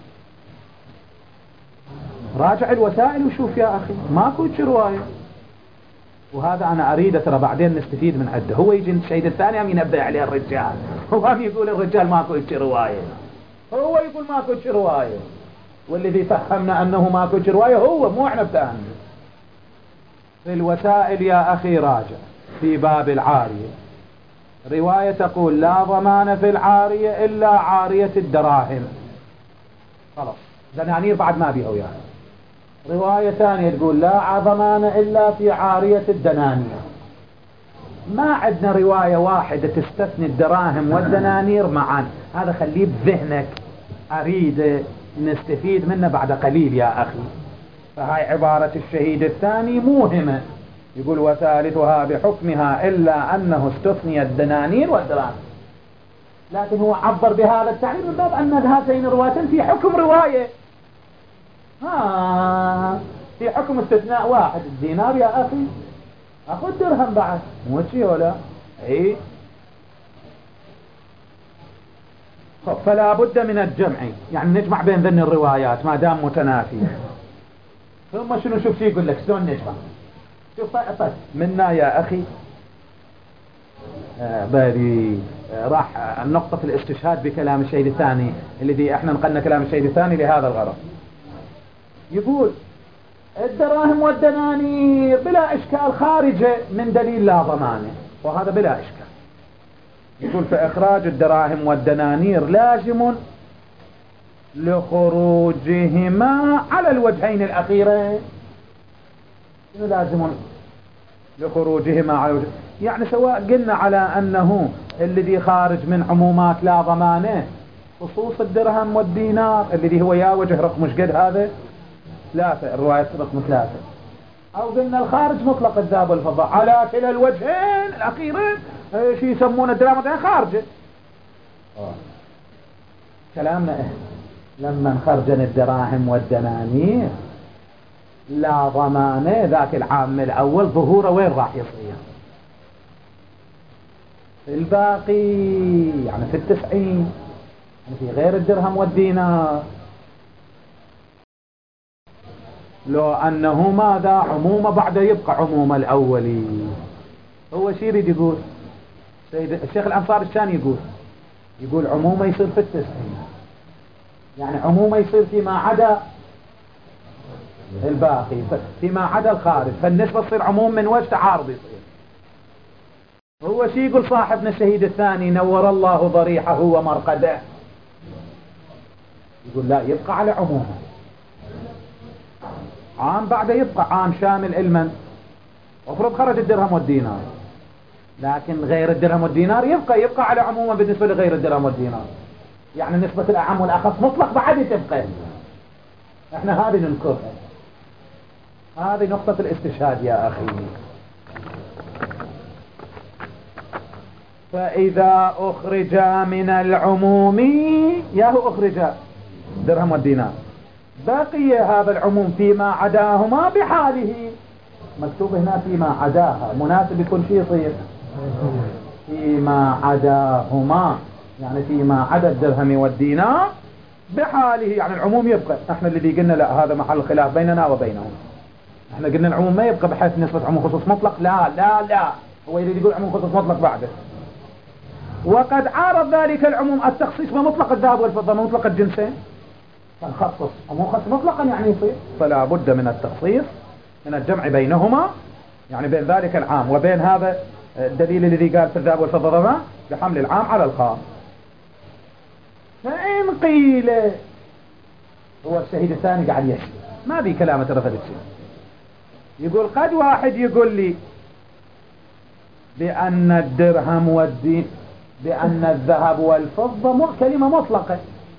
راجع الوسائل وشوف يا أخي، ماكو هيك رواية. وهذا أنا أريد ترى بعدين نستفيد من عنده. هو يجي الشهيد الثاني هم ينبه عليه الرجال، هو هم يقول الرجال ماكو هيك رواية، هو يقول ماكو هيك رواية، والذي فهمنا أنه ماكو هيك رواية هو، مو احنا بتاعنا. في الوسائل يا أخي راجع في باب العارية رواية تقول لا ضمان في العارية إلا عارية الدراهم، خلاص دنانير بعد ما بيها وياها. رواية ثانية تقول لا ضمان إلا في عارية الدنانير. ما عندنا رواية واحدة تستثني الدراهم والدنانير معا، هذا خليه بذهنك، أريد نستفيد منه بعد قليل يا أخي. فهاي عبارة الشهيد الثاني موهمة، يقول وثالثها بحكمها إلا أنه استثني الدنانير والدراهم، لكن هو عبر بهذا التعبير من باب أن هاتين الروايتين في حكم رواية، ها في حكم استثناء واحد. الدينار يا أخي أخذ درهم بعد، مو شيء ولا اي. فلا بد من الجمع، يعني نجمع بين ذن الروايات ما دام متنافية. ثم شنو شوف شي يقول لك شلون نجمع. شوف طيب منا يا أخي آه بادي آه راح النقطة الاستشهاد بكلام الشهيد الثاني، الذي احنا نقلنا كلام الشهيد الثاني لهذا الغرض. يقول الدراهم والدنانير بلا إشكال خارجة من دليل لا ضمانه، وهذا بلا إشكال. يقول فإخراج الدراهم والدنانير لازم لخروجهما على الوجهين الأخيرين. لازم لخروجهما على الوجهين، يعني سواء قلنا على أنه الذي خارج من عمومات لا ضمانه خصوص الدرهم والدينار الذي هو يا وجه رقم مش قد هذا ثلاثة، الرواية رقم ثلاثة، أو قلنا الخارج مطلق الذهب والفضة على كلا الوجهين الأخيرين شي يسمونه الدراهم والدنانير خارجة. كلامنا إيه لما نخرجن الدراهم والدنانير لا ضمانه، ذاك العام الأول ظهوره وين راح يصير؟ في الباقي، يعني في التسعين، يعني في غير الدرهم والدينار. لو أنه ماذا عمومة بعد يبقى عمومة الأولي. هو شي يريد يقول سيد الشيخ الأنصار الثاني يقول يقول عمومة يصير في التسعين، يعني عمومة يصير فيما عدا الباقي، فيما عدا الخارج، فالنسبة تصير عموم من وجه تعارض يصير. هو شي يقول صاحبنا الشهيد الثاني نور الله ضريحه ومرقده، يقول لا يبقى على عمومه، عام بعد يبقى عام شامل علما. وافرض خرج الدرهم والدينار، لكن غير الدرهم والدينار يبقى يبقى على عمومه بالنسبة لغير الدرهم والدينار، يعني نسبة الأعم والأخص مطلق بعد تبقى. احنا هذه ننكرها، هذه نقطة الاستشهاد يا أخي. فإذا أخرج من العموم، ياهو أخرج درهم والدينار، بقي هذا العموم فيما عداهما بحاله. مكتوب هنا فيما عداها، مناسب يكون شيء يصير فيما عداهما، يعني فيما عدا الدرهم والدينار بحاله، يعني العموم يبقى. احنا الذي قلنا لا، هذا محل خلاف بيننا وبينهم. احنا قلنا العموم ما يبقى بحيث نسبة عموم خصوص مطلق، لا لا لا، هو يريد يقول عموم خصوص مطلق بعده. وقد عارض ذلك العموم التخصيص بمطلق الذهب والفضة، مطلق الجنسين، فنخصص عموم خص مطلقا يعني يصير. فلا بد من التخصيص، من الجمع بينهما، يعني بين ذلك العام وبين هذا الدليل الذي قال في الذهب والفضة ضمان، بحمل العام على الخاص. فإن قيل هو الشهيد الثاني قاعد يحكي ما بي كلامة رفض الشيء، يقول قد واحد يقول لي بأن الدرهم والدين بأن الذهب والفضة كلمة مطلقة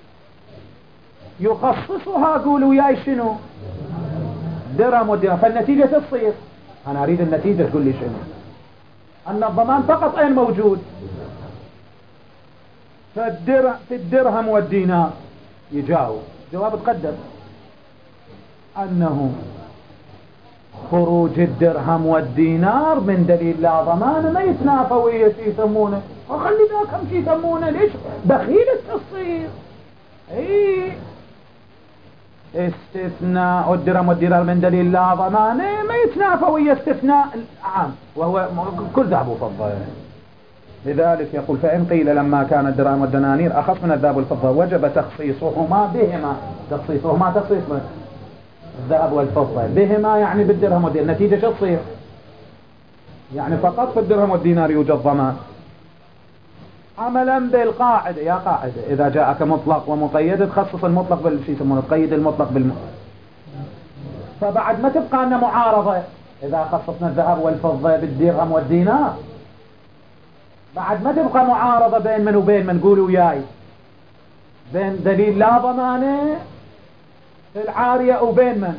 يخصصها، قولوا ياي شنو درهم والدينار، فالنتيجة تصير أنا أريد النتيجة تقول لي شنو، أن الضمان فقط أين موجود فالدرهم في الدرهم والدينار. يجاوب جواب تقدم أنه خروج الدرهم والدينار من دليل لا ضمان ما يتنافى ويا شي يسمونه، وخلي ذاك هم شي يسمونه ليش بخيل التصير. اي استثناء الدرهم والدينار من دليل لا ضمان ما يتنافى ويا استثناء العام وهو كل ذهب وفضة. لذلك يقول فإن قيل لما كان الدرهم والدنانير أخف من الذهب والفضة وجب تخصيصهما بهما، تخصيصهما تخصيص الذهب والفضة بهما يعني بالدرهم والدينار، النتيجة شو تصير؟ يعني فقط في الدرهم والدينار يوجد ضمان عملا بالقاعدة. يا قاعدة إذا جاءك مطلق ومقيد تخصص المطلق بالشيء يسمونه تقيد المطلق بالم فبعد ما تبقى لنا معارضة إذا خصصنا الذهب والفضة بالدرهم والدينار بعد ما تبقى معارضة بين من وبين من، قولوا وياي بين دليل لا ضمانه في العارية وبين من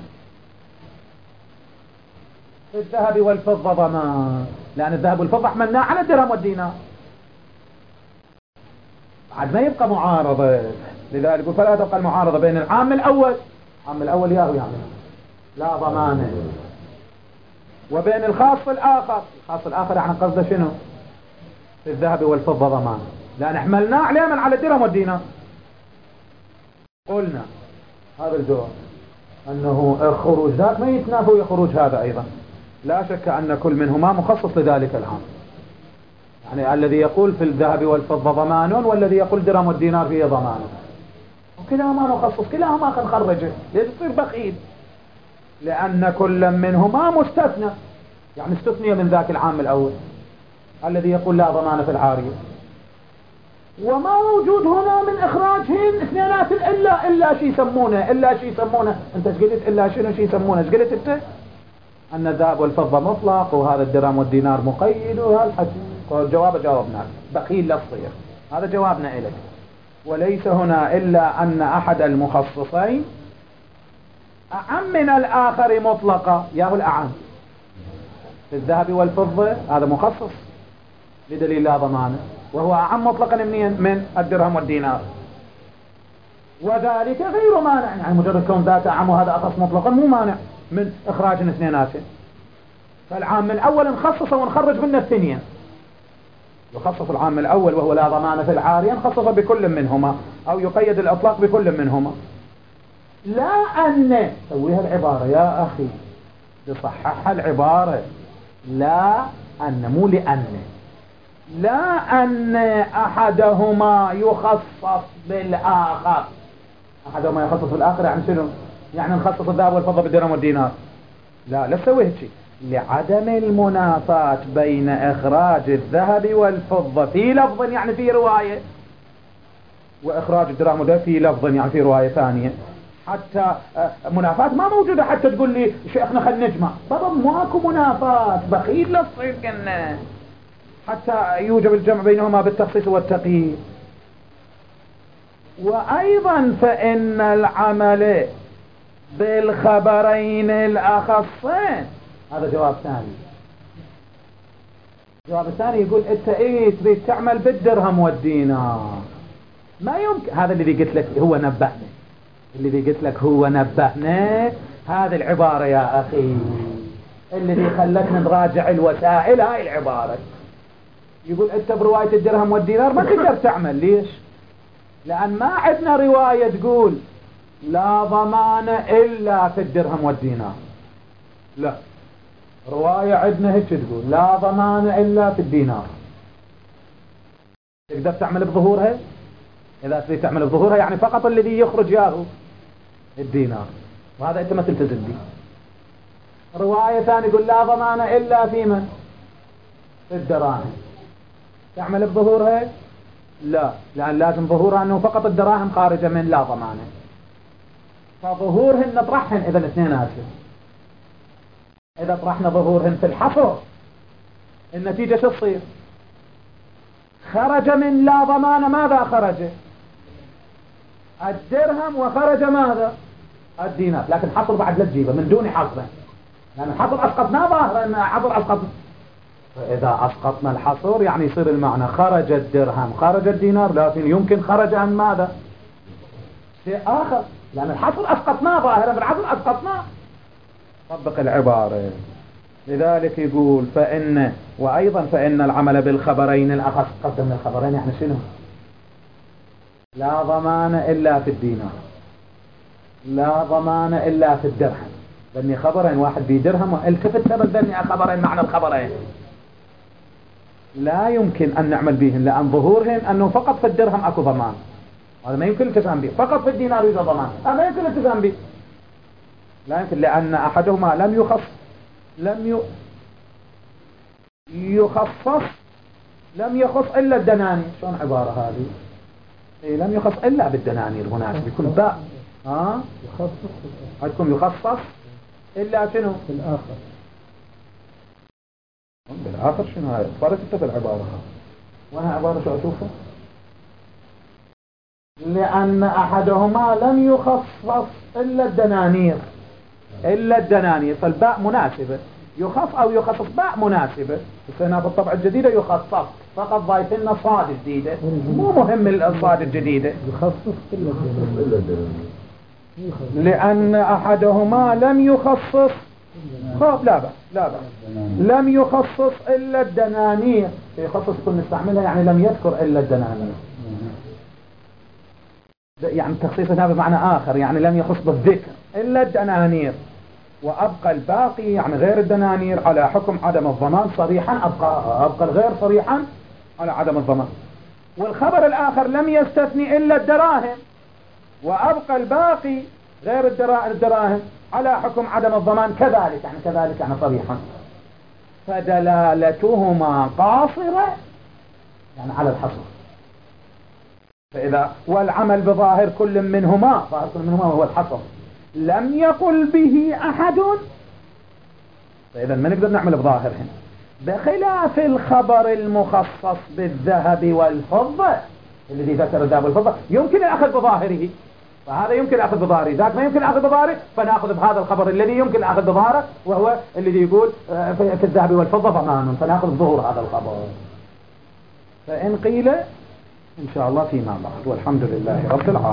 في الذهب والفضة ضمان، لأن الذهب والفضة حملناه على الدرهم والدينار بعد ما يبقى معارضة. لذلك يقول فلا تبقى المعارضة بين العام الأول العام الأول ياهو يعني لا ضمانه وبين الخاص الآخر الخاص الآخر يعني قصده شنو في الذهب والفضة ضمان، لأن حملناه عليه من على الدرهم والدينار. قلنا هذا الجواب أنه الخروج ذاك ما يتنافى ويا خروج هذا أيضا، لا شك أن كل منهما مخصص لذلك العام، يعني الذي يقول في الذهب والفضة ضمان والذي يقول درهم والدينار فيه ضمان وكلاهما مخصص كلاهما خل خرجه يصير بخيل، لأن كل منهما مستثنى يعني استثني من ذاك العام الأول الذي يقول لا ضمان في العارية، وما موجود هنا من إخراجهن اثنينات إلا إلا شيء يسمونه إلا شيء يسمونه أنت ايش قلت إلا شنو شيء يسمونه ايش قلت أنت أن الذهب والفضة مطلق وهذا الدرهم والدينار مقيد وهذا الحكي. جواب جاوبنا بخيل لا تصير، هذا جوابنا إليك. وليس هنا إلا أن أحد المخصصين أعم من الآخر مطلقا، ياهو الأعم في الذهب والفضة هذا مخصص بدليل لا ضمانه وهو أعم مطلقا من الدرهم والدينار، وذلك غير مانع يعني مجرد كون ذات أعم وهذا أخص مطلقا مو مانع من إخراج الاثنيناتين. فالعام الأول نخصص ونخرج منه الثنين، يخصص العام الأول وهو لا ضمان في العارية نخصص بكل منهما أو يقيد الإطلاق بكل منهما، لا أن سويها العبارة يا أخي تصححها العبارة، لا أن مو لأن لا أن أحدهما يخصص بالآخر، أحدهما يخصص بالآخر يعني شنو يعني نخصص الذهب والفضة بالدرهم والدينار، لا لا تسوي هيك لعدم المنافاة بين إخراج الذهب والفضة في لفظ يعني في رواية وإخراج الدرهم والدينار في لفظ يعني في رواية ثانية، حتى منافاة ما موجودة حتى تقول لي شيخنا خلينا نجمع، بابا ماكو منافاة بخيل لا تصير كنا حتى يوجب الجمع بينهما بالتخصيص والتقييد. وأيضا فإن العمل بالخبرين الأخصين هذا جواب ثاني. الجواب الثاني يقول انت ايه تريد تعمل بالدرهم والدينار ما يمكن، هذا اللي قلت لك هو نبهنا اللي قلت لك هو نبهنا هذه العبارة يا أخي اللي خلتنا نراجع الوسائل هاي العبارة. يقول انت برواية الدرهم والدينار ما تقدر تعمل، ليش؟ لأن ما عندنا رواية تقول لا ضمان إلا في الدرهم والدينار، لا رواية عندنا هيك تقول لا ضمان إلا في الدينار. تقدر تعمل بظهورها؟ إذا تريد تعمل بظهورها يعني فقط الذي يخرج ياهو الدينار، وهذا أنت ما تلتزم به. رواية ثانية يقول لا ضمان إلا في من؟ في الدراهم، تعمل بظهورها؟ لا، لأن لازم ظهورها أنه فقط الدراهم خارجة من لا ضمانة، فظهورهن نطرحهن إذا الاثنيناتهم. إذا طرحنا ظهورهن في الحصر النتيجة شو تصير؟ خرج من لا ضمانة ماذا خرج؟ الدرهم، وخرج ماذا؟ الدينار. لكن حصر بعد لا تجيبه من دون حصر، لأن الحصر أسقطنا ظاهرا أن حصر أسقطنا. فإذا أسقطنا الحصر يعني يصير المعنى خرج الدرهم خرج الدينار، لكن يمكن خرج عن ماذا؟ شيء آخر، لأن الحصر أسقطناه ظاهرا، بالحصر أسقطناه. طبق العبارة. لذلك يقول فإن وأيضا فإن العمل بالخبرين الأخص. قدمنا الخبرين يعني شنو؟ لا ضمان إلا في الدينار، لا ضمان إلا في الدرهم. ذني خبرين، واحد بدرهم، التفت ترى ذني خبرين معنى الخبرين لا يمكن أن نعمل بهن، لأن ظهورهن أنه فقط في الدرهم أكو ضمان، هذا ما يمكن التزام به. فقط في الدينار يوجد ضمان، هذا ما يمكن التزام به، لا يمكن، لأن أحدهما لم يخص لم يخصص لم يخص إلا الدنانير. شلون عبارة هذه؟ إيه، لم يخص إلا بالدنانير هناك بكل باء. ها يخصص عندكم يخصص إلا شنو؟ في الآخر. بالآخر شنو هاي؟ فرقت في العبارة. وانا عبارة شو أشوفه؟ لأن أحدهما لم يخصص إلا الدنانير، إلا الدنانير، فالباء مناسبة. يخص أو يخصص باء مناسبة. هنا في الطبعة الجديدة يخصص، فقط ضايفنا صاد جديدة، مو مهم الصاد الجديدة. يخصص إلا الدنانير، لأن أحدهما لم يخصص. خاف لا بأس لا بأس لم يخصص إلا الدنانير. يخصص يكون نستعملها يعني لم يذكر إلا الدنانير، يعني التخصيص هذا بمعنى آخر، يعني لم يخص بالذكر إلا الدنانير، وأبقى الباقي يعني غير الدنانير على حكم عدم الضمان صريحا. أبقى, أبقى الغير صريحا على عدم الضمان. والخبر الآخر لم يستثني إلا الدراهم، وأبقى الباقي غير الدراهم على حكم عدم الضمان كذلك، يعني كذلك يعني صريحا. فدلالتهما قاصرة يعني على الحصر. فإذا والعمل بظاهر كل منهما، ظاهر كل منهما وهو الحصر، لم يقل به أحد، فإذا ما نقدر نعمل بظاهر هنا، بخلاف الخبر المخصص بالذهب والفضة الذي ذكر الذهب والفضة يمكن الأخذ بظاهره، فهذا يمكن الأخذ بظاهره، ذاك ما يمكن الأخذ بظاهره، فنأخذ بهذا الخبر الذي يمكن الأخذ بظاهره، وهو الذي يقول في الذهب والفضة ضمان، فنأخذ بظهور هذا الخبر. فإن قيل إن شاء الله فيما بعد، والحمد لله رب العالمين.